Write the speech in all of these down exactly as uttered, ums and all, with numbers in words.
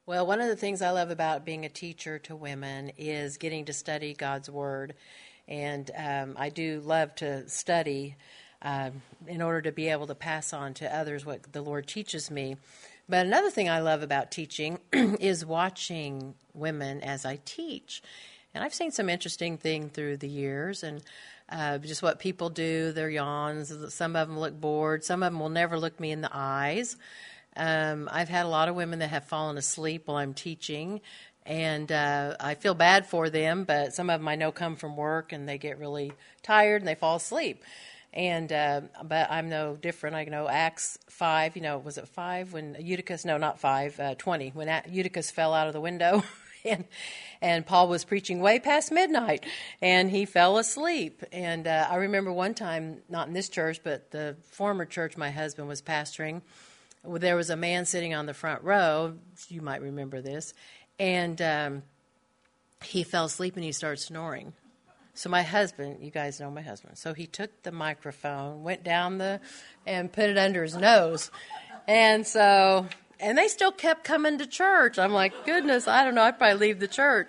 Well, one of the things I love about being a teacher to women is getting to study God's Word. And um, I do love to study um, in order to be able to pass on to others what the Lord teaches me. But another thing I love about teaching is watching women as I teach. And I've seen some interesting things through the years, and uh, just what people do, their yawns. Some of them look bored. Some of them will never look me in the eyes. Um, I've had a lot of women that have fallen asleep while I'm teaching, and uh, I feel bad for them, but some of them I know come from work, and they get really tired, and they fall asleep. And uh, but I'm no different. I know Acts five, you know, was it five when Eutychus, no, not five, uh, twenty, when Eutychus fell out of the window and and Paul was preaching way past midnight and he fell asleep. And uh, I remember one time, not in this church, but the former church my husband was pastoring, there was a man sitting on the front row, you might remember this, and um, he fell asleep and he started snoring. So my husband, you guys know my husband, so he took the microphone, went down the, and put it under his nose. And so, and they still kept coming to church. I'm like, goodness, I don't know, I'd probably leave the church.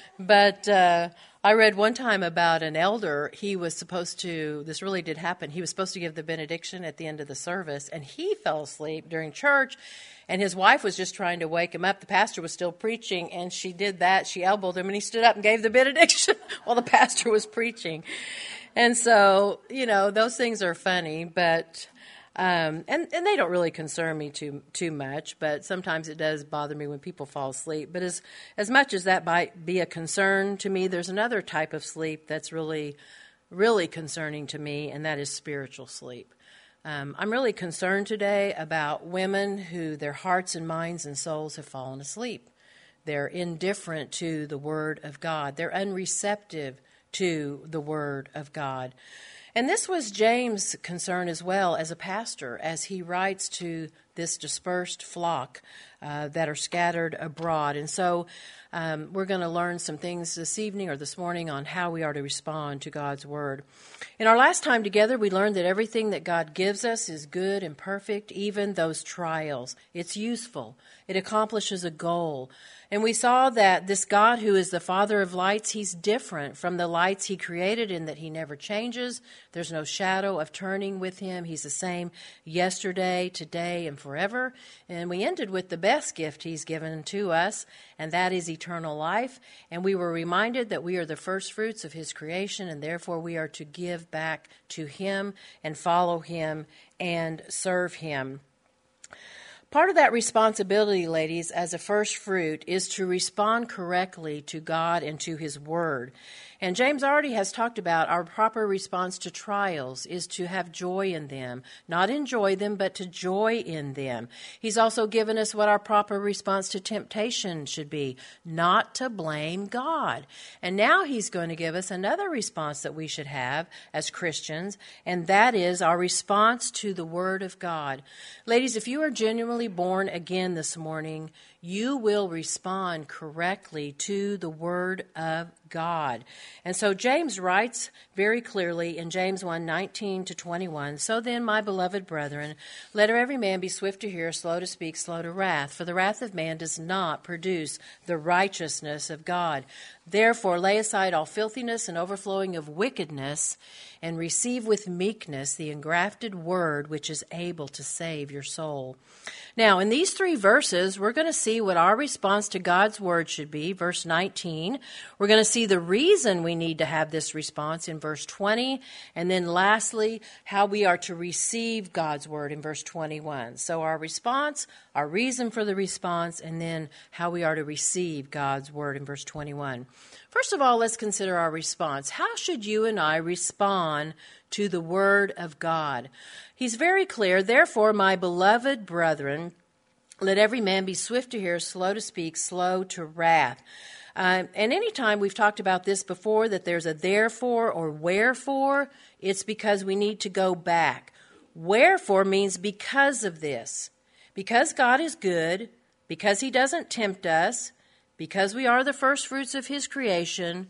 But uh, I read one time about an elder, he was supposed to, this really did happen, he was supposed to give the benediction at the end of the service, and he fell asleep during church. And his wife was just trying to wake him up. The pastor was still preaching, and she did that. She elbowed him, and he stood up and gave the benediction while the pastor was preaching. And so, you know, those things are funny, but um, and and they don't really concern me too too much. But sometimes it does bother me when people fall asleep. But as as much as that might be a concern to me, there's another type of sleep that's really, really concerning to me, and that is spiritual sleep. Um, I'm really concerned today about women who their hearts and minds and souls have fallen asleep. They're indifferent to the Word of God. They're unreceptive to the Word of God. And this was James' concern as well as a pastor, as he writes to this dispersed flock uh, that are scattered abroad. And so um, we're going to learn some things this evening or this morning on how we are to respond to God's Word. In our last time together, we learned that everything that God gives us is good and perfect, even those trials. It's useful. It accomplishes a goal. And we saw that this God who is the Father of lights, he's different from the lights he created in that he never changes. There's no shadow of turning with him. He's the same yesterday, today, and forever. And we ended with the best gift he's given to us, and that is eternal life. And we were reminded that we are the first fruits of his creation, and therefore we are to give back to him and follow him and serve him. Part of that responsibility, ladies, as a first fruit is to respond correctly to God and to his word. And James already has talked about our proper response to trials is to have joy in them. Not enjoy them, but to joy in them. He's also given us what our proper response to temptation should be, not to blame God. And now he's going to give us another response that we should have as Christians, and that is our response to the Word of God. Ladies, if you are genuinely born again this morning, you will respond correctly to the Word of God. And so James writes very clearly in James one, nineteen to twenty-one, "So then, my beloved brethren, let every man be swift to hear, slow to speak, slow to wrath. For the wrath of man does not produce the righteousness of God. Therefore, lay aside all filthiness and overflowing of wickedness, and receive with meekness the engrafted word which is able to save your soul." Now, in these three verses, we're going to see what our response to God's word should be. Verse nineteen, we're going to see the reason we need to have this response in verse twenty, and then lastly, how we are to receive God's word in verse twenty-one. So our response, our reason for the response, and then how we are to receive God's word in verse twenty-one. First of all, let's consider our response. How should you and I respond to the Word of God? He's very clear, "Therefore, my beloved brethren, let every man be swift to hear, slow to speak, slow to wrath." Uh, and anytime we've talked about this before, that there's a therefore or wherefore, it's because we need to go back. Wherefore means because of this. Because God is good, because he doesn't tempt us, because we are the first fruits of his creation,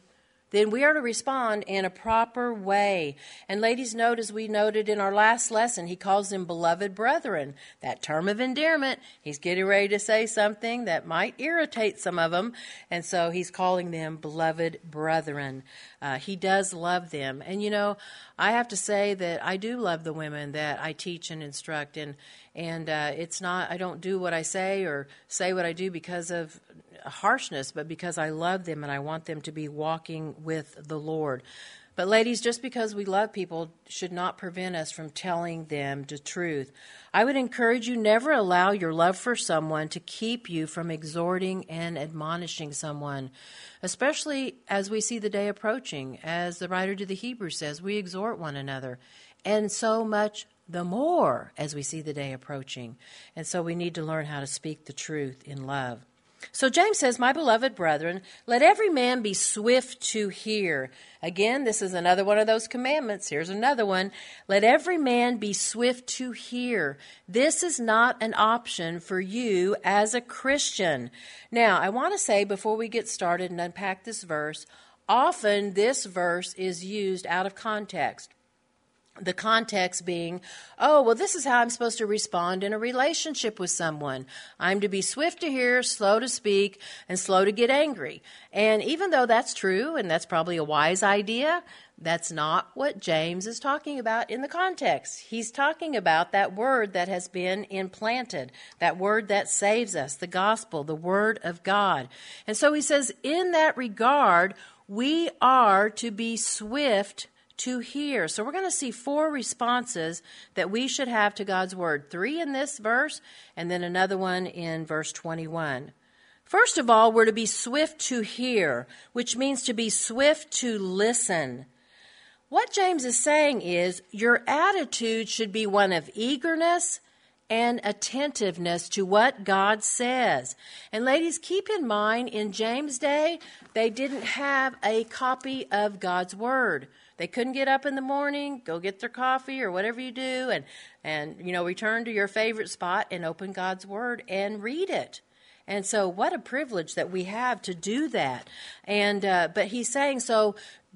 then we are to respond in a proper way. And ladies, note, as we noted in our last lesson, he calls them beloved brethren. That term of endearment, he's getting ready to say something that might irritate some of them. And so he's calling them beloved brethren. Uh, he does love them. And, you know, I have to say that I do love the women that I teach and instruct. And, and uh, it's not, I don't do what I say or say what I do because of harshness, but because I love them and I want them to be walking with the Lord. But ladies, just because we love people should not prevent us from telling them the truth. I would encourage you, never allow your love for someone to keep you from exhorting and admonishing someone, especially as we see the day approaching. As the writer to the Hebrews says, we exhort one another, and so much the more as we see the day approaching. And so we need to learn how to speak the truth in love. So James says, my beloved brethren, let every man be swift to hear. Again, this is another one of those commandments. Here's another one. Let every man be swift to hear. This is not an option for you as a Christian. Now, I want to say before we get started and unpack this verse, often this verse is used out of context. The context being, oh, well, this is how I'm supposed to respond in a relationship with someone. I'm to be swift to hear, slow to speak, and slow to get angry. And even though that's true, and that's probably a wise idea, that's not what James is talking about in the context. He's talking about that word that has been implanted, that word that saves us, the gospel, the word of God. And so he says, in that regard, we are to be swift to hear. So we're going to see four responses that we should have to God's word. Three in this verse, and then another one in verse twenty-one. First of all, we're to be swift to hear, which means to be swift to listen. What James is saying is your attitude should be one of eagerness and attentiveness to what God says. And ladies, keep in mind, in James' day, they didn't have a copy of God's word. They couldn't get up in the morning, go get their coffee or whatever you do, and, and you know, return to your favorite spot and open God's word and read it. And so what a privilege that we have to do that. And uh, but he's saying, so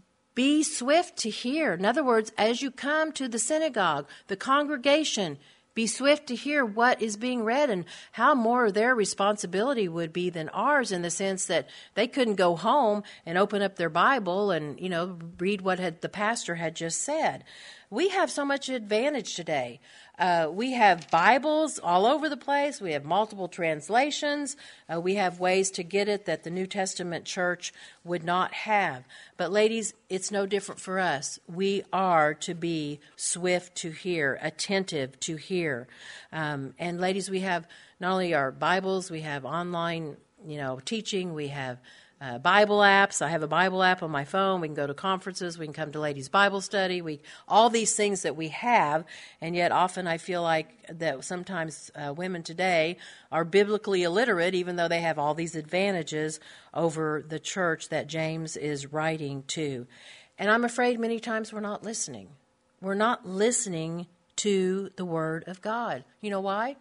be swift to hear. In other words, as you come to the synagogue, the congregation, be swift to hear what is being read, and how more their responsibility would be than ours, in the sense that they couldn't go home and open up their Bible and, you know, read what had, the pastor had just said. We have so much advantage today. Uh, we have Bibles all over the place. We have multiple translations. Uh, we have ways to get it that the New Testament church would not have. But ladies, it's no different for us. We are to be swift to hear, attentive to hear. Um, and ladies, we have not only our Bibles, we have online, you know, teaching. We have Uh, Bible apps. I have a Bible app on my phone. We can go to conferences. We can come to ladies' Bible study. We all these things that we have, and yet often I feel like that sometimes uh, women today are biblically illiterate, even though they have all these advantages over the church that James is writing to. And I'm afraid many times we're not listening. We're not listening to the Word of God. You know why?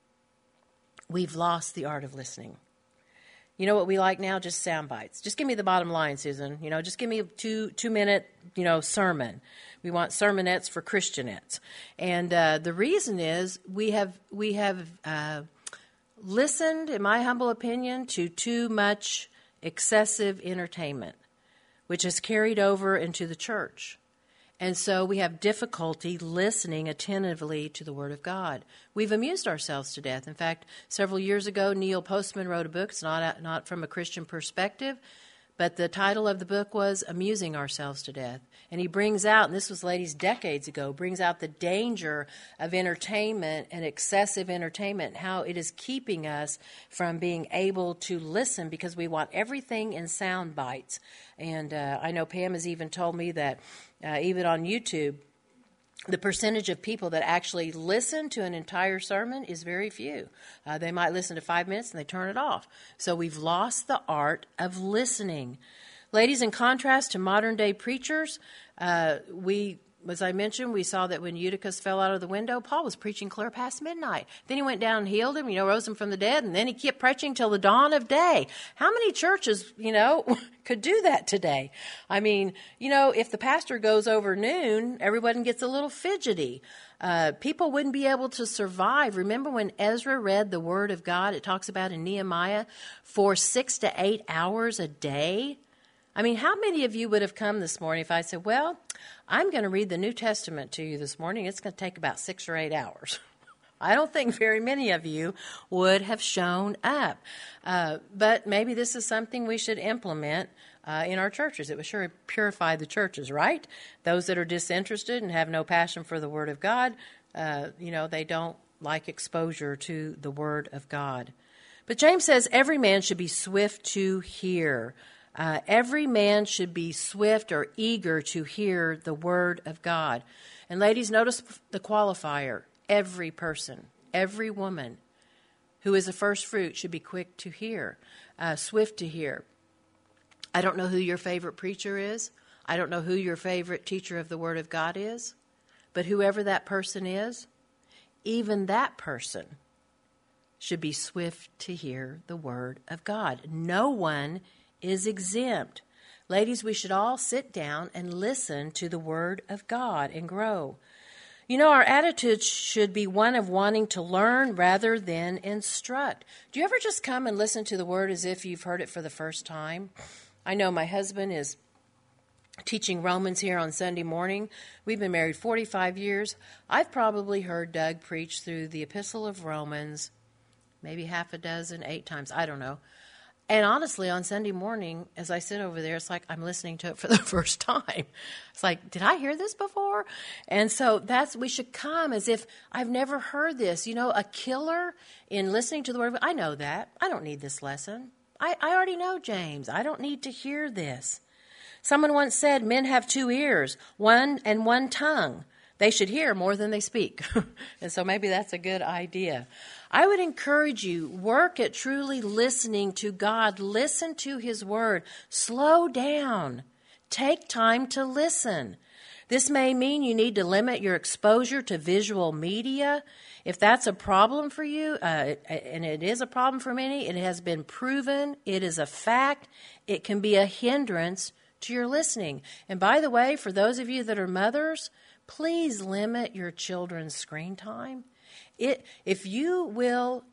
We've lost the art of listening. You know what we like now? Just sound bites. Just give me the bottom line, Susan. You know, just give me a two two minute, you know, sermon. We want sermonettes for Christianettes, and uh, the reason is we have we have uh, listened, in my humble opinion, to too much excessive entertainment, which has carried over into the church. And so we have difficulty listening attentively to the Word of God. We've amused ourselves to death. In fact, several years ago, Neil Postman wrote a book. It's not, not from a Christian perspective, but the title of the book was Amusing Ourselves to Death. And he brings out, and this was, ladies, decades ago, brings out the danger of entertainment and excessive entertainment, how it is keeping us from being able to listen because we want everything in sound bites. And uh, I know Pam has even told me that uh, even on YouTube, the percentage of people that actually listen to an entire sermon is very few. Uh, they might listen to five minutes and they turn it off. So we've lost the art of listening. Ladies, in contrast to modern day preachers, uh, we as I mentioned, we saw that when Eutychus fell out of the window, Paul was preaching clear past midnight. Then he went down and healed him, you know, rose him from the dead, and then he kept preaching till the dawn of day. How many churches, you know, could do that today? I mean, you know, if the pastor goes over noon, everyone gets a little fidgety. Uh, people wouldn't be able to survive. Remember when Ezra read the Word of God, it talks about in Nehemiah, for six to eight hours a day? I mean, how many of you would have come this morning if I said, well, I'm going to read the New Testament to you this morning. It's going to take about six or eight hours. I don't think very many of you would have shown up. Uh, but maybe this is something we should implement uh, in our churches. It would sure purify the churches, right? Those that are disinterested and have no passion for the Word of God, uh, you know, they don't like exposure to the Word of God. But James says every man should be swift to hear. Uh, every man should be swift or eager to hear the Word of God. And ladies, notice the qualifier. Every person, every woman who is a first fruit should be quick to hear, uh, swift to hear. I don't know who your favorite preacher is. I don't know who your favorite teacher of the Word of God is. But whoever that person is, even that person should be swift to hear the Word of God. No one is exempt. Ladies, we should all sit down and listen to the Word of God and grow. You know, our attitude should be one of wanting to learn rather than instruct. Do you ever just come and listen to the Word as if you've heard it for the first time? I know my husband is teaching Romans here on Sunday morning. We've been married forty-five years. I've probably heard Doug preach through the Epistle of Romans maybe half a dozen, eight times. I don't know. And honestly, on Sunday morning, as I sit over there, it's like I'm listening to it for the first time. It's like, did I hear this before? And so that's, we should come as if I've never heard this. You know, a killer in listening to the Word of God. I know that. I don't need this lesson. I, I already know James. I don't need to hear this. Someone once said, men have two ears, one and one tongue. They should hear more than they speak. And so maybe that's a good idea. I would encourage you, work at truly listening to God. Listen to His Word. Slow down. Take time to listen. This may mean you need to limit your exposure to visual media. If that's a problem for you, uh, and it is a problem for many, it has been proven. It is a fact. It can be a hindrance to your listening. And by the way, for those of you that are mothers, please limit your children's screen time. It, if you will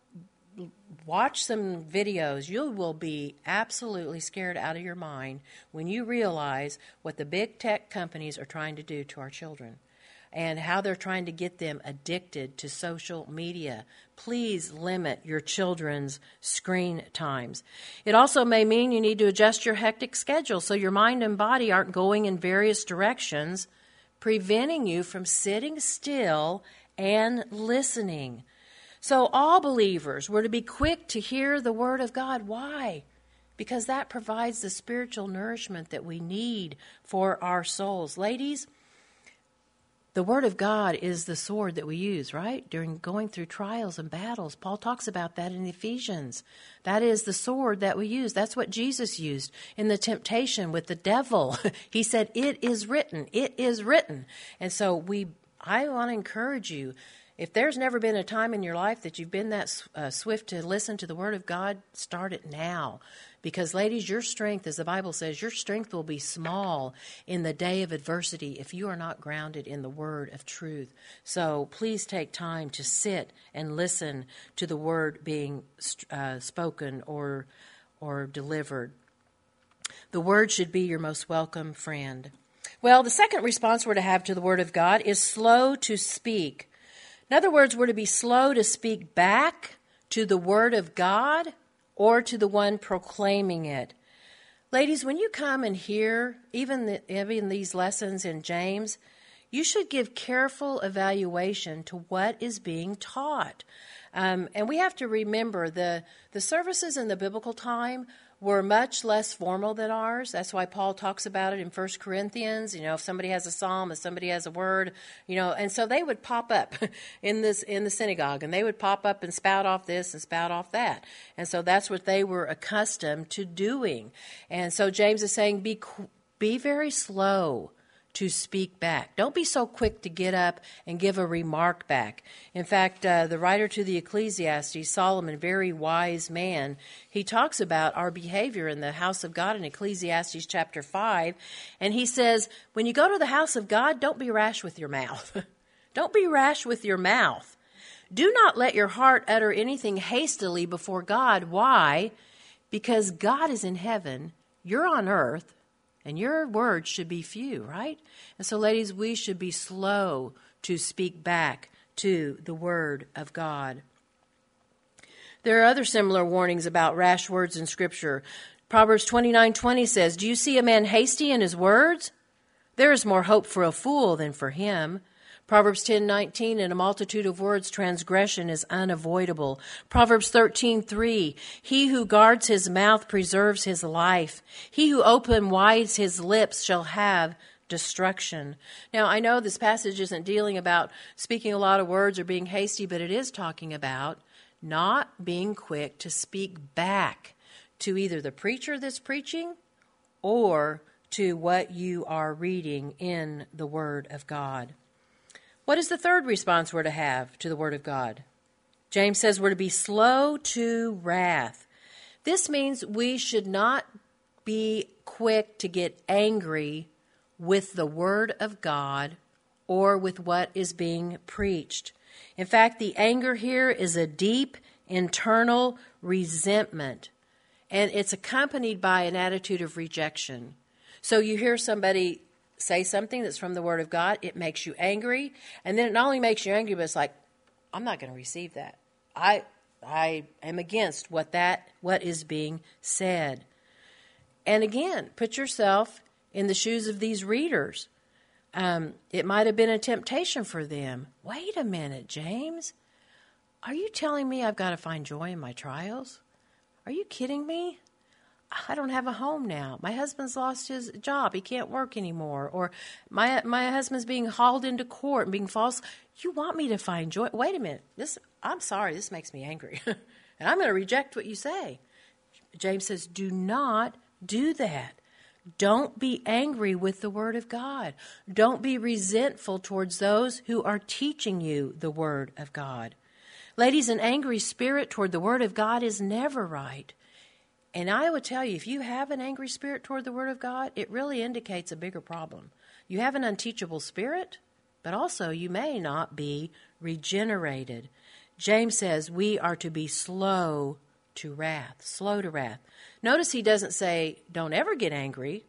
watch some videos, you will be absolutely scared out of your mind when you realize what the big tech companies are trying to do to our children and how they're trying to get them addicted to social media. Please limit your children's screen times. It also may mean you need to adjust your hectic schedule so your mind and body aren't going in various directions, preventing you from sitting still and listening. So all believers were to be quick to hear the Word of God. Why? Because that provides the spiritual nourishment that we need for our souls. Ladies, the Word of God is the sword that we use, right? During going through trials and battles. Paul talks about that in Ephesians. That is the sword that we use. That's what Jesus used in the temptation with the devil. He said, it is written. It is written. And so we, I want to encourage you, if there's never been a time in your life that you've been that uh, swift to listen to the Word of God, start it now. Because, ladies, your strength, as the Bible says, your strength will be small in the day of adversity if you are not grounded in the Word of truth. So please take time to sit and listen to the Word being uh, spoken or, or delivered. The Word should be your most welcome friend. Well, the second response we're to have to the Word of God is slow to speak. In other words, we're to be slow to speak back to the Word of God or to the one proclaiming it. Ladies, when you come and hear even, the, even these lessons in James, you should give careful evaluation to what is being taught. Um, and we have to remember the, the services in the biblical time were much less formal than ours. That's why Paul talks about it in First Corinthians. You know, if somebody has a psalm, if somebody has a word, you know, and so they would pop up in this in the synagogue, and they would pop up and spout off this and spout off that. And so that's what they were accustomed to doing. And so James is saying, be be very slow to speak back. Don't be so quick to get up and give a remark back. In fact, uh, the writer to the Ecclesiastes, Solomon, very wise man, he talks about our behavior in the house of God in Ecclesiastes chapter five. And he says, when you go to the house of God, don't be rash with your mouth. Don't be rash with your mouth. Do not let your heart utter anything hastily before God. Why? Because God is in heaven, you're on earth, and your words should be few, right? And so, ladies, we should be slow to speak back to the word of God. There are other similar warnings about rash words in Scripture. Proverbs twenty-nine twenty says, do you see a man hasty in his words? There is more hope for a fool than for him. Proverbs ten nineteen, in a multitude of words, transgression is unavoidable. Proverbs thirteen three, he who guards his mouth preserves his life. He who open wide his lips shall have destruction. Now, I know this passage isn't dealing about speaking a lot of words or being hasty, but it is talking about not being quick to speak back to either the preacher that's preaching or to what you are reading in the Word of God. What is the third response we're to have to the Word of God? James says we're to be slow to wrath. This means we should not be quick to get angry with the Word of God or with what is being preached. In fact, the anger here is a deep internal resentment, and it's accompanied by an attitude of rejection. So you hear somebody say something that's from the Word of God, it makes you angry, and then it not only makes you angry, but it's like, I'm not going to receive that. I I am against what that what is being said. And again, put yourself in the shoes of these readers. Um, it might have been a temptation for them. Wait a minute, James. Are you telling me I've got to find joy in my trials? Are you kidding me? I don't have a home now. My husband's lost his job. He can't work anymore. Or my my husband's being hauled into court and being false. You want me to find joy? Wait a minute. This I'm sorry. This makes me angry. And I'm going to reject what you say. James says, do not do that. Don't be angry with the Word of God. Don't be resentful towards those who are teaching you the Word of God. Ladies, an angry spirit toward the Word of God is never right. And I would tell you, if you have an angry spirit toward the Word of God, it really indicates a bigger problem. You have an unteachable spirit, but also you may not be regenerated. James says we are to be slow to wrath, slow to wrath. Notice he doesn't say, don't ever get angry.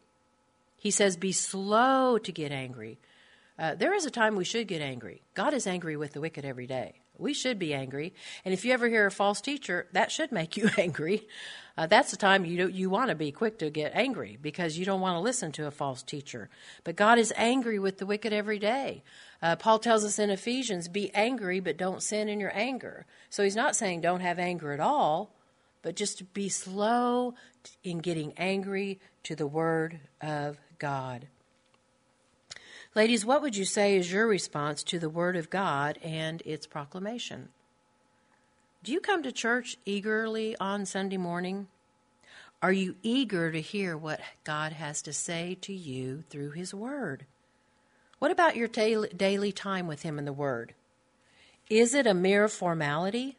He says, be slow to get angry. Uh, there is a time we should get angry. God is angry with the wicked every day. We should be angry. And if you ever hear a false teacher, that should make you angry. Uh, that's the time you you want to be quick to get angry because you don't want to listen to a false teacher. But God is angry with the wicked every day. Uh, Paul tells us in Ephesians, be angry, but don't sin in your anger. So he's not saying don't have anger at all, but just to be slow in getting angry to the Word of God. Ladies, what would you say is your response to the Word of God and its proclamation? Do you come to church eagerly on Sunday morning? Are you eager to hear what God has to say to you through His Word? What about your daily time with Him in the Word? Is it a mere formality?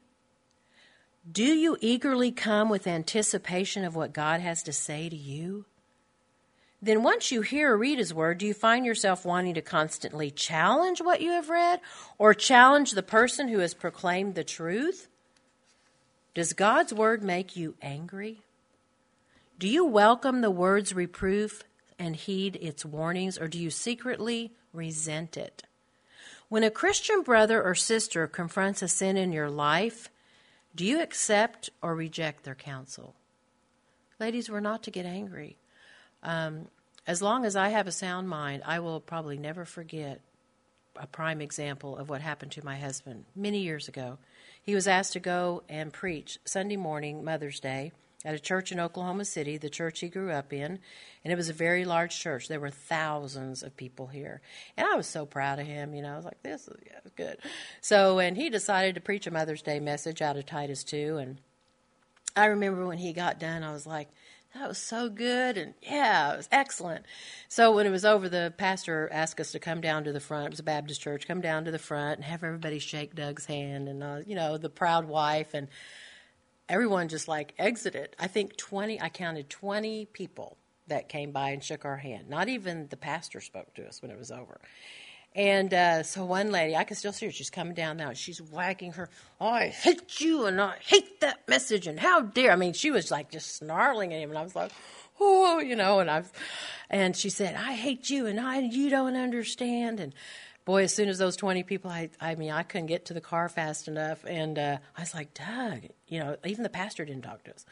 Do you eagerly come with anticipation of what God has to say to you? Then once you hear or read His Word, do you find yourself wanting to constantly challenge what you have read or challenge the person who has proclaimed the truth? Does God's Word make you angry? Do you welcome the Word's reproof and heed its warnings, or do you secretly resent it? When a Christian brother or sister confronts a sin in your life, do you accept or reject their counsel? Ladies, we're not to get angry. Um, as long as I have a sound mind, I will probably never forget a prime example of what happened to my husband many years ago. He was asked to go and preach Sunday morning, Mother's Day, at a church in Oklahoma City, the church he grew up in, and it was a very large church. There were thousands of people here, and I was so proud of him. You know, I was like, this is yeah, good. So, and he decided to preach a Mother's Day message out of Titus two, and I remember when he got done, I was like, That was so good. And yeah, it was excellent. So when it was over, the pastor asked us to come down to the front. It was a Baptist church. Come down to the front and have everybody shake Doug's hand and, uh, you know, the proud wife. And everyone just like exited. I think twenty, I counted twenty people that came by and shook our hand. Not even the pastor spoke to us when it was over. And uh, so one lady, I can still see her, she's coming down now. She's wagging her, oh, I hate you, and I hate that message, and how dare. I mean, she was like just snarling at him, and I was like, oh, you know, and I've, and she said, I hate you, and I, you don't understand. And boy, as soon as those twenty people, I, I mean, I couldn't get to the car fast enough. And uh, I was like, Doug, you know, even the pastor didn't talk to us.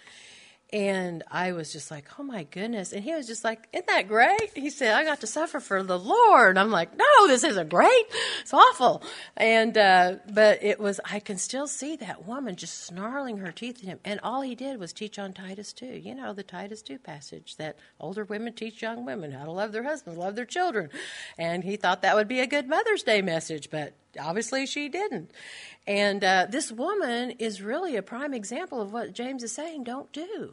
And I was just like, oh, my goodness. And he was just like, isn't that great? He said, I got to suffer for the Lord. I'm like, no, this isn't great. It's awful. And uh, but it was, I can still see that woman just snarling her teeth at him. And all he did was teach on Titus two. You know, the Titus two passage that older women teach young women how to love their husbands, love their children. And he thought that would be a good Mother's Day message, but obviously she didn't. And uh, this woman is really a prime example of what James is saying, don't do.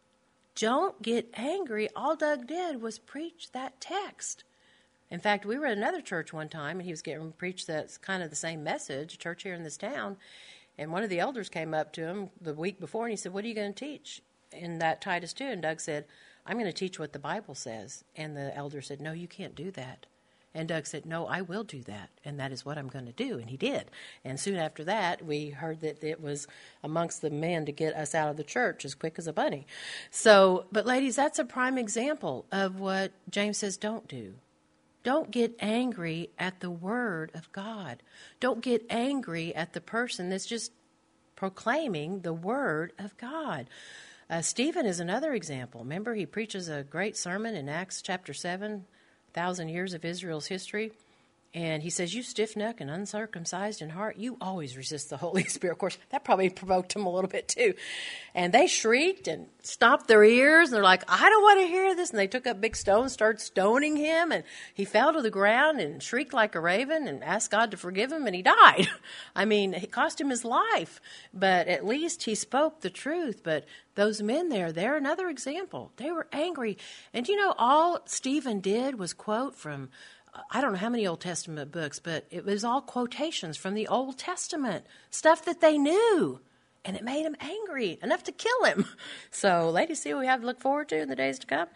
Don't get angry. All Doug did was preach that text. In fact, we were at another church one time, and he was getting to preach that's kind of the same message, a church here in this town. And one of the elders came up to him the week before, and he said, what are you going to teach in that Titus two? And Doug said, I'm going to teach what the Bible says. And the elder said, no, you can't do that. And Doug said, no, I will do that, and that is what I'm going to do. And he did. And soon after that, we heard that it was amongst the men to get us out of the church as quick as a bunny. So, but ladies, that's a prime example of what James says don't do. Don't get angry at the word of God. Don't get angry at the person that's just proclaiming the word of God. Uh, Stephen is another example. Remember, he preaches a great sermon in Acts chapter seven, thousand years of Israel's history. And he says, you stiff-necked and uncircumcised in heart, you always resist the Holy Spirit. Of course, that probably provoked him a little bit too. And they shrieked and stopped their ears. And they're like, I don't want to hear this. And they took up big stones, started stoning him. And he fell to the ground and shrieked like a raven and asked God to forgive him. And he died. I mean, it cost him his life. But at least he spoke the truth. But those men there, they're another example. They were angry. And you know, all Stephen did was quote from, I don't know how many Old Testament books, but it was all quotations from the Old Testament, stuff that they knew, and it made him angry, enough to kill him. So, ladies, see what we have to look forward to in the days to come?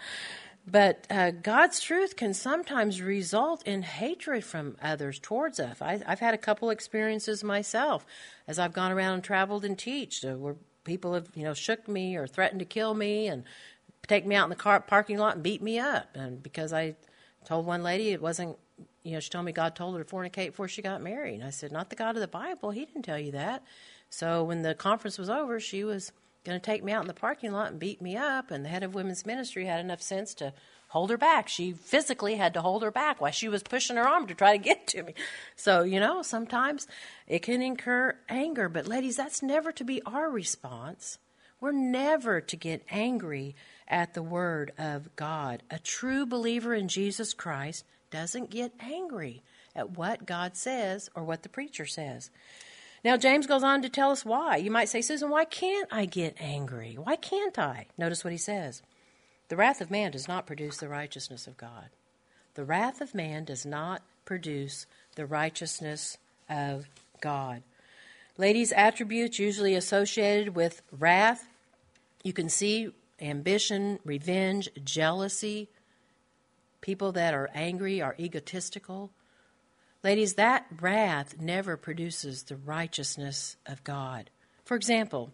But uh, God's truth can sometimes result in hatred from others towards us. I, I've had a couple experiences myself as I've gone around and traveled and teached, uh, where people have, you know, shook me or threatened to kill me and take me out in the car parking lot and beat me up, and because I told one lady it wasn't, you know, she told me God told her to fornicate before she got married. And I said, not the God of the Bible. He didn't tell you that. So when the conference was over, she was going to take me out in the parking lot and beat me up. And the head of women's ministry had enough sense to hold her back. She physically had to hold her back while she was pushing her arm to try to get to me. So, you know, sometimes it can incur anger. But ladies, that's never to be our response. We're never to get angry at the word of God. A true believer in Jesus Christ doesn't get angry at what God says or what the preacher says. Now, James goes on to tell us why. You might say, Susan, why can't I get angry? Why can't I? Notice what he says. The wrath of man does not produce the righteousness of God. The wrath of man does not produce the righteousness of God. Ladies, attributes usually associated with wrath, you can see ambition, revenge, jealousy. People that are angry are egotistical. Ladies, that wrath never produces the righteousness of God. For example,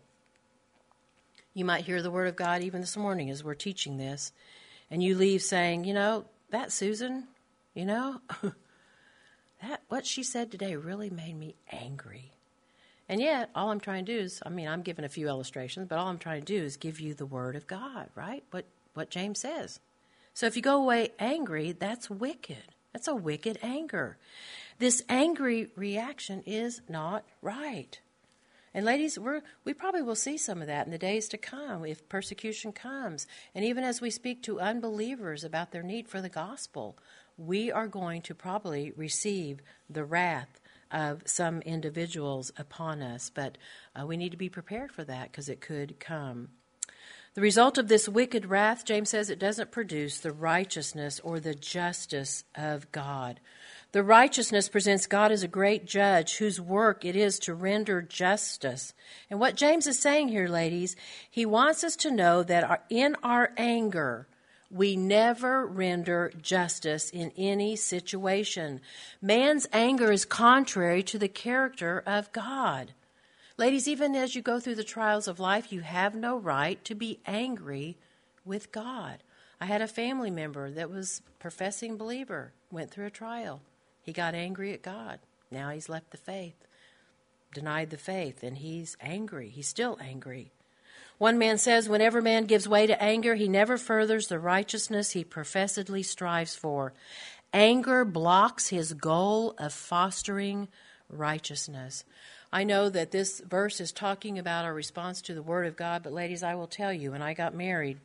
you might hear the word of God even this morning as we're teaching this, and you leave saying, you know, that Susan, you know, that what she said today really made me angry. And yet, all I'm trying to do is, I mean, I'm giving a few illustrations, but all I'm trying to do is give you the word of God, right? What what James says. So if you go away angry, that's wicked. That's a wicked anger. This angry reaction is not right. And ladies, we're, we probably will see some of that in the days to come if persecution comes. And even as we speak to unbelievers about their need for the gospel, we are going to probably receive the wrath of some individuals upon us. But uh, we need to be prepared for that because it could come. The result of this wicked wrath, James says, it doesn't produce the righteousness or the justice of God. The righteousness presents God as a great judge whose work it is to render justice. And what James is saying here, ladies, he wants us to know that in our anger, we never render justice in any situation. Man's anger is contrary to the character of God. Ladies, even as you go through the trials of life, you have no right to be angry with God. I had a family member that was a professing believer, went through a trial. He got angry at God. Now he's left the faith, denied the faith, and he's angry. He's still angry. One man says, whenever man gives way to anger, he never furthers the righteousness he professedly strives for. Anger blocks his goal of fostering righteousness. I know that this verse is talking about our response to the Word of God, but ladies, I will tell you, when I got married,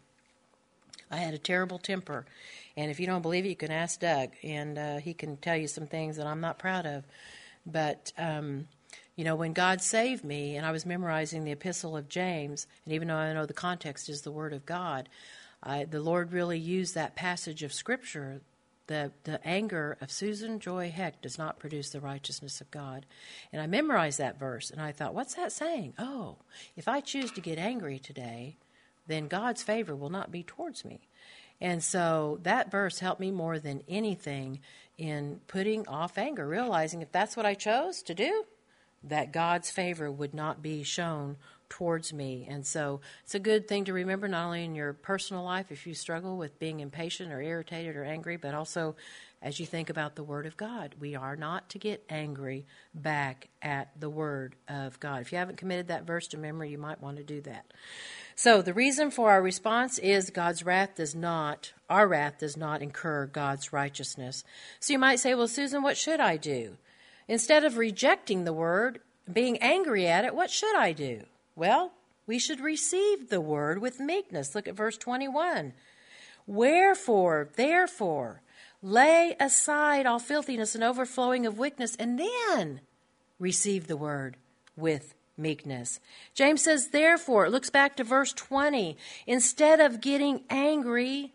I had a terrible temper. And if you don't believe it, you can ask Doug, and uh, he can tell you some things that I'm not proud of. But, um, you know, when God saved me, and I was memorizing the Epistle of James, and even though I know the context is the Word of God, I, the Lord really used that passage of Scripture. The, the anger of Susan Joy Heck does not produce the righteousness of God. And I memorized that verse, and I thought, what's that saying? Oh, if I choose to get angry today, then God's favor will not be towards me. And so that verse helped me more than anything in putting off anger, realizing if that's what I chose to do, that God's favor would not be shown towards me. And so it's a good thing to remember, not only in your personal life if you struggle with being impatient or irritated or angry, but also as you think about the Word of God. We are not to get angry back at the Word of God. If you haven't committed that verse to memory, you might want to do that. So the reason for our response is God's wrath does not, our wrath does not incur God's righteousness. So you might say, well, Susan, what should I do? Instead of rejecting the Word, being angry at it, what should I do? Well, we should receive the Word with meekness. Look at verse twenty-one. Wherefore, therefore, lay aside all filthiness and overflowing of wickedness, and then receive the Word with meekness. James says, therefore, it looks back to verse twenty. Instead of getting angry,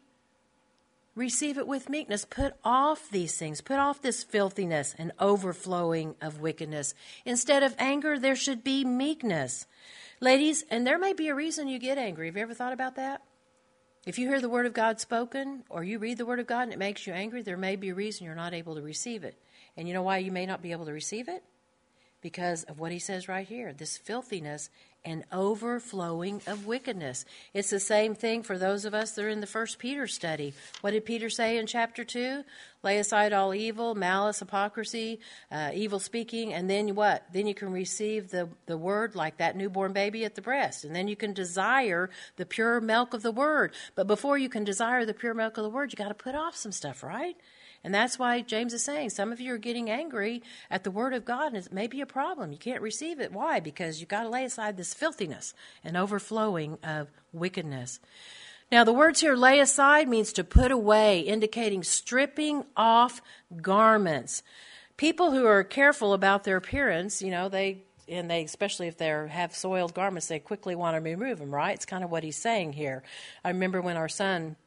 receive it with meekness. Put off these things. Put off this filthiness and overflowing of wickedness. Instead of anger, there should be meekness. Ladies, and there may be a reason you get angry. Have you ever thought about that? If you hear the Word of God spoken, or you read the Word of God and it makes you angry, there may be a reason you're not able to receive it. And you know why you may not be able to receive it? Because of what he says right here, this filthiness and overflowing of wickedness. It's the same thing for those of us that are in the First Peter study. What did Peter say in chapter two? Lay aside all evil, malice, hypocrisy, uh, evil speaking, and then what? Then you can receive the, the word like that newborn baby at the breast. And then you can desire the pure milk of the word. But before you can desire the pure milk of the word, you got to put off some stuff, right? And that's why James is saying some of you are getting angry at the Word of God, and it may be a problem. You can't receive it. Why? Because you've got to lay aside this filthiness and overflowing of wickedness. Now, the words here, lay aside, means to put away, indicating stripping off garments. People who are careful about their appearance, you know, they, and they, especially if they have soiled garments, they quickly want to remove them, right? It's kind of what he's saying here. I remember when our son,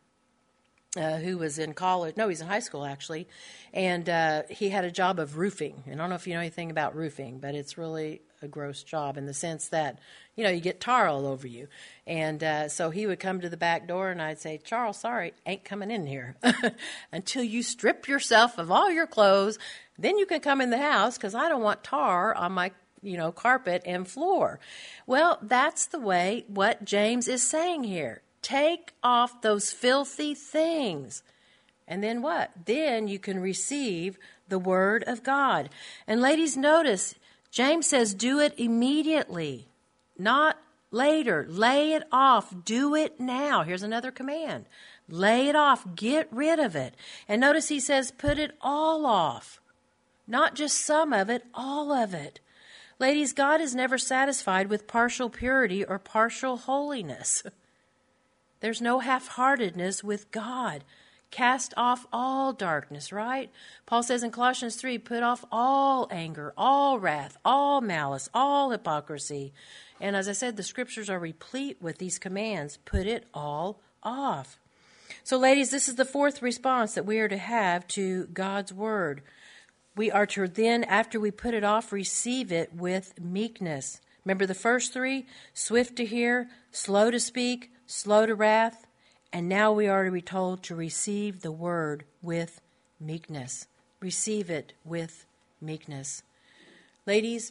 Uh, who was in college, no, he's in high school actually, and uh, he had a job of roofing. And I don't know if you know anything about roofing, but it's really a gross job in the sense that, you know, you get tar all over you. And uh, so he would come to the back door and I'd say, Charles, sorry, ain't coming in here until you strip yourself of all your clothes. Then you can come in the house because I don't want tar on my, you know, carpet and floor. Well, that's the way what James is saying here. Take off those filthy things. And then what? Then you can receive the Word of God. And ladies, notice, James says do it immediately, not later. Lay it off. Do it now. Here's another command. Lay it off. Get rid of it. And notice he says put it all off. Not just some of it, all of it. Ladies, God is never satisfied with partial purity or partial holiness. There's no half-heartedness with God. Cast off all darkness, right? Paul says in Colossians three, put off all anger, all wrath, all malice, all hypocrisy. And as I said, the scriptures are replete with these commands. Put it all off. So, ladies, this is the fourth response that we are to have to God's word. We are to then, after we put it off, receive it with meekness. Remember the first three? Swift to hear, slow to speak, slow to wrath. And now we are to be told to receive the word with meekness. Receive it with meekness. Ladies,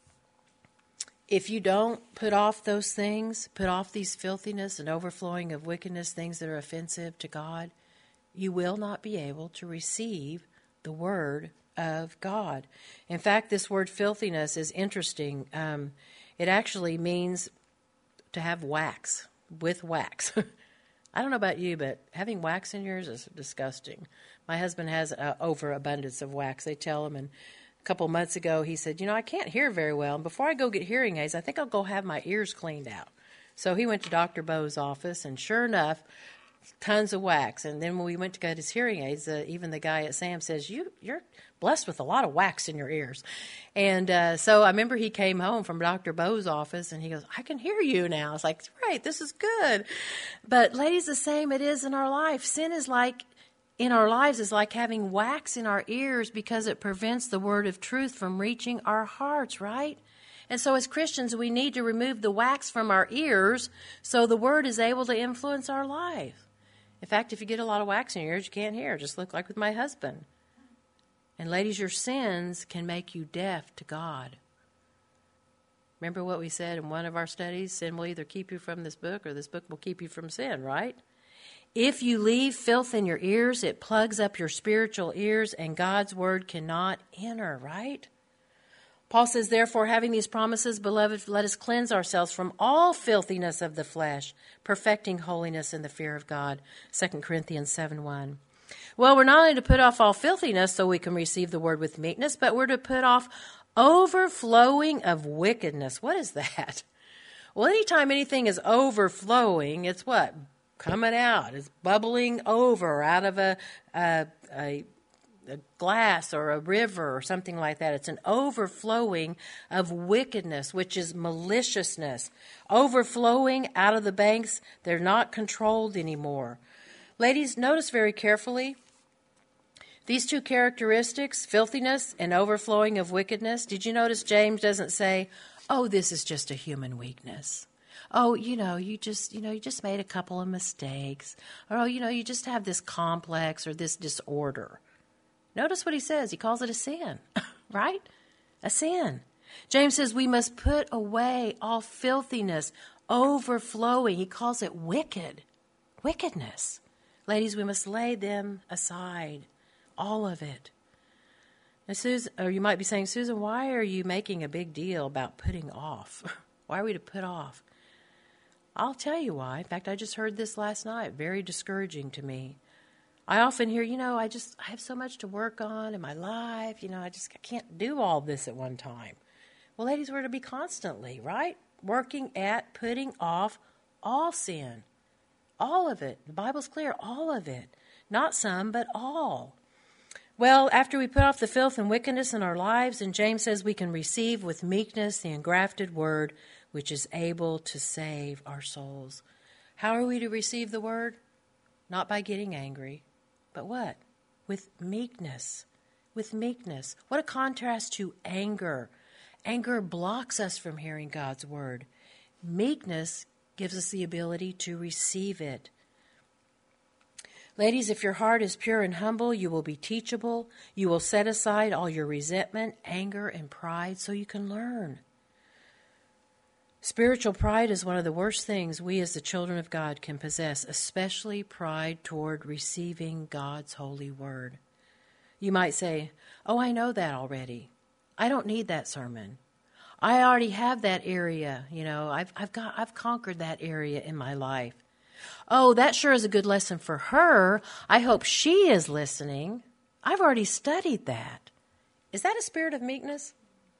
if you don't put off those things, put off these filthiness and overflowing of wickedness, things that are offensive to God, you will not be able to receive the word of God. In fact, this word filthiness is interesting. Um, it actually means to have wax, with wax. I don't know about you, but having wax in yours is disgusting. My husband has an overabundance of wax. They tell him, and a couple months ago he said, you know, I can't hear very well, and before I go get hearing aids, I think I'll go have my ears cleaned out. So he went to Doctor Bo's office, and sure enough, tons of wax. And then when we went to get his hearing aids, uh, even the guy at Sam says, you, you're blessed with a lot of wax in your ears. And uh, so I remember he came home from Doctor Bo's office, and he goes, I can hear you now. I was like, right, this is good. But ladies, the same it is in our life. Sin is like, in our lives, is like having wax in our ears because it prevents the word of truth from reaching our hearts, right? And so as Christians, we need to remove the wax from our ears so the word is able to influence our life. In fact, if you get a lot of wax in your ears, you can't hear. Just look like with my husband. And ladies, your sins can make you deaf to God. Remember what we said in one of our studies? Sin will either keep you from this book or this book will keep you from sin, right? If you leave filth in your ears, it plugs up your spiritual ears and God's word cannot enter, right? Paul says, therefore, having these promises, beloved, let us cleanse ourselves from all filthiness of the flesh, perfecting holiness in the fear of God. Second Corinthians seven one. Well, we're not only to put off all filthiness so we can receive the word with meekness, but we're to put off overflowing of wickedness. What is that? Well, anytime anything is overflowing, it's what? Coming out. It's bubbling over out of a, a, a a glass or a river or something like that. It's an overflowing of wickedness, which is maliciousness. Overflowing out of the banks, they're not controlled anymore. Ladies, notice very carefully, these two characteristics, filthiness and overflowing of wickedness, did you notice James doesn't say, oh, this is just a human weakness. Oh, you know, you just, you know, you just made a couple of mistakes. Or, oh, you know, you just have this complex or this disorder. Notice what he says. He calls it a sin, right? A sin. James says we must put away all filthiness, overflowing. He calls it wicked, wickedness. Ladies, we must lay them aside, all of it. Now, Susan, or you might be saying, Susan, why are you making a big deal about putting off? Why are we to put off? I'll tell you why. In fact, I just heard this last night. Very discouraging to me. I often hear, you know, I just, I have so much to work on in my life. You know, I just I can't do all this at one time. Well, ladies, we're to be constantly, right? Working at putting off all sin. All of it. The Bible's clear. All of it. Not some, but all. Well, after we put off the filth and wickedness in our lives, and James says we can receive with meekness the engrafted word, which is able to save our souls. How are we to receive the word? Not by getting angry. But what? With meekness. With meekness. What a contrast to anger. Anger blocks us from hearing God's word. Meekness gives us the ability to receive it. Ladies, if your heart is pure and humble, you will be teachable. You will set aside all your resentment, anger, and pride so you can learn. Spiritual pride is one of the worst things we as the children of God can possess, especially pride toward receiving God's holy word. You might say, oh, I know that already. I don't need that sermon. I already have that area, you know, I've I've got I've conquered that area in my life. Oh, that sure is a good lesson for her. I hope she is listening. I've already studied that. Is that a spirit of meekness?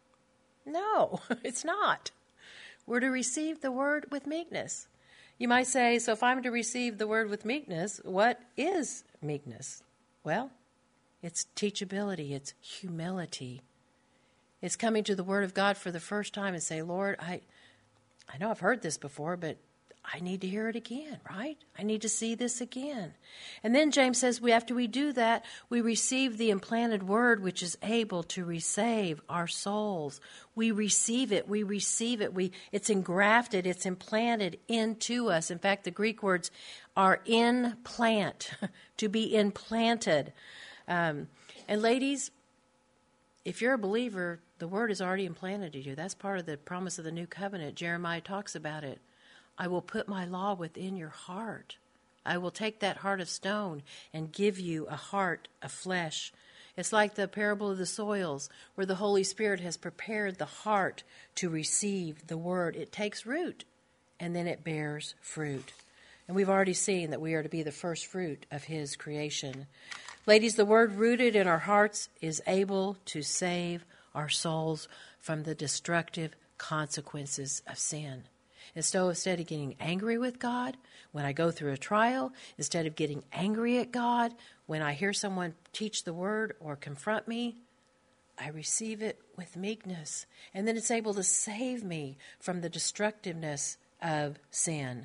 No, it's not. We're to receive the word with meekness. You might say, so if I'm to receive the word with meekness, what is meekness? Well, it's teachability, it's humility. It's coming to the word of God for the first time and say, Lord, I I know I've heard this before, but I need to hear it again, right? I need to see this again. And then James says, we after we do that, we receive the implanted word, which is able to resave our souls. We receive it. We receive it. We it's engrafted. It's implanted into us. In fact, the Greek words are implant, to be implanted. Um, and ladies, if you're a believer, the word is already implanted in you. That's part of the promise of the new covenant. Jeremiah talks about it. I will put my law within your heart. I will take that heart of stone and give you a heart of flesh. It's like the parable of the soils, where the Holy Spirit has prepared the heart to receive the word. It takes root, and then it bears fruit. And we've already seen that we are to be the first fruit of his creation. Ladies, the word rooted in our hearts is able to save our souls from the destructive consequences of sin. And so instead of getting angry with God when I go through a trial, instead of getting angry at God when I hear someone teach the word or confront me, I receive it with meekness. And then it's able to save me from the destructiveness of sin.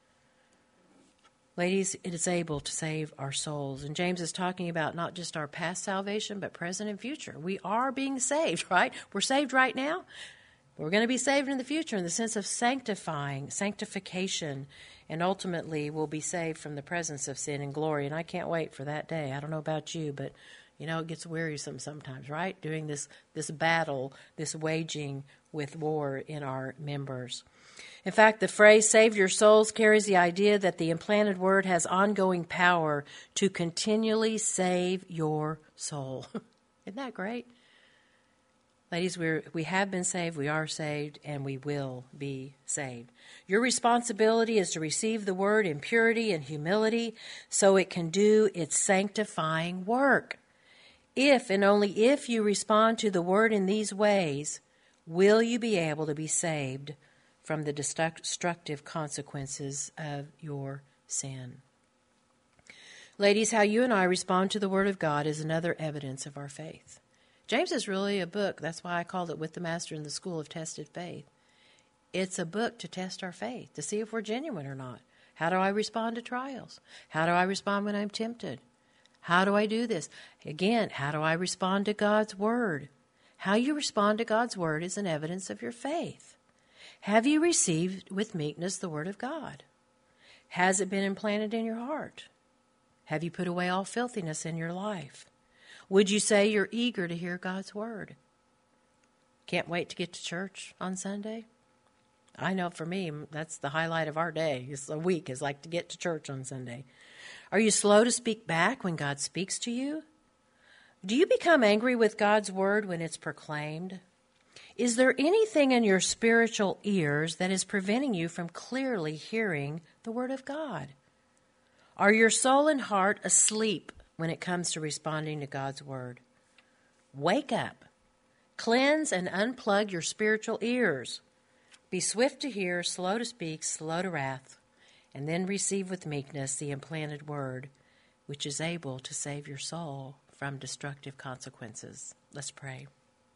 Ladies, it is able to save our souls. And James is talking about not just our past salvation, but present and future. We are being saved, right? We're saved right now. We're going to be saved in the future in the sense of sanctifying, sanctification, and ultimately we'll be saved from the presence of sin and glory. And I can't wait for that day. I don't know about you, but, you know, it gets wearisome sometimes, right? Doing this, this battle, this waging with war in our members. In fact, the phrase "save your souls" carries the idea that the implanted word has ongoing power to continually save your soul. Isn't that great? Ladies, we're, we have been saved, we are saved, and we will be saved. Your responsibility is to receive the word in purity and humility so it can do its sanctifying work. If and only if you respond to the word in these ways, will you be able to be saved from the destructive consequences of your sin. Ladies, how you and I respond to the Word of God is another evidence of our faith. James is really a book. That's why I called it With the Master in the School of Tested Faith. It's a book to test our faith, to see if we're genuine or not. How do I respond to trials? How do I respond when I'm tempted? How do I do this? Again, how do I respond to God's Word? How you respond to God's Word is an evidence of your faith. Have you received with meekness the Word of God? Has it been implanted in your heart? Have you put away all filthiness in your life? Would you say you're eager to hear God's Word? Can't wait to get to church on Sunday? I know for me, that's the highlight of our day. It's a week is like to get to church on Sunday. Are you slow to speak back when God speaks to you? Do you become angry with God's Word when it's proclaimed? Is there anything in your spiritual ears that is preventing you from clearly hearing the Word of God? Are your soul and heart asleep when it comes to responding to God's Word? Wake up. Cleanse and unplug your spiritual ears. Be swift to hear, slow to speak, slow to wrath, and then receive with meekness the implanted Word, which is able to save your soul from destructive consequences. Let's pray.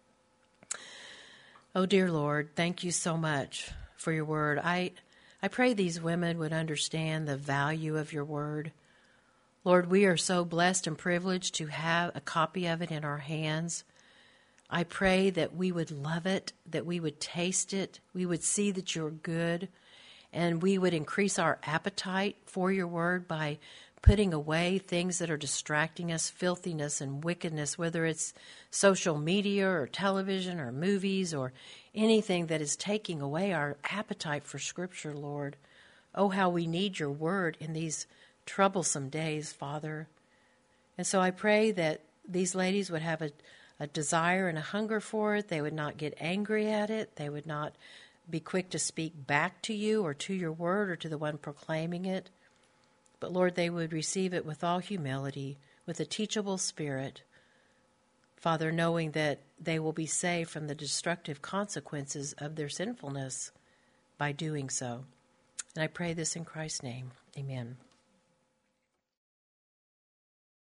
Oh, dear Lord, thank you so much for your Word. I, I pray these women would understand the value of your Word. Lord, we are so blessed and privileged to have a copy of it in our hands. I pray that we would love it, that we would taste it, we would see that you're good, and we would increase our appetite for your Word by putting away things that are distracting us, filthiness and wickedness, whether it's social media or television or movies or anything that is taking away our appetite for Scripture, Lord. Oh, how we need your Word in these troublesome days, Father. And so I pray that these ladies would have a, a desire and a hunger for it. They would not get angry at it. They would not be quick to speak back to you or to your Word or to the one proclaiming it. But, Lord, they would receive it with all humility, with a teachable spirit, Father, knowing that they will be saved from the destructive consequences of their sinfulness by doing so. And I pray this in Christ's name. Amen.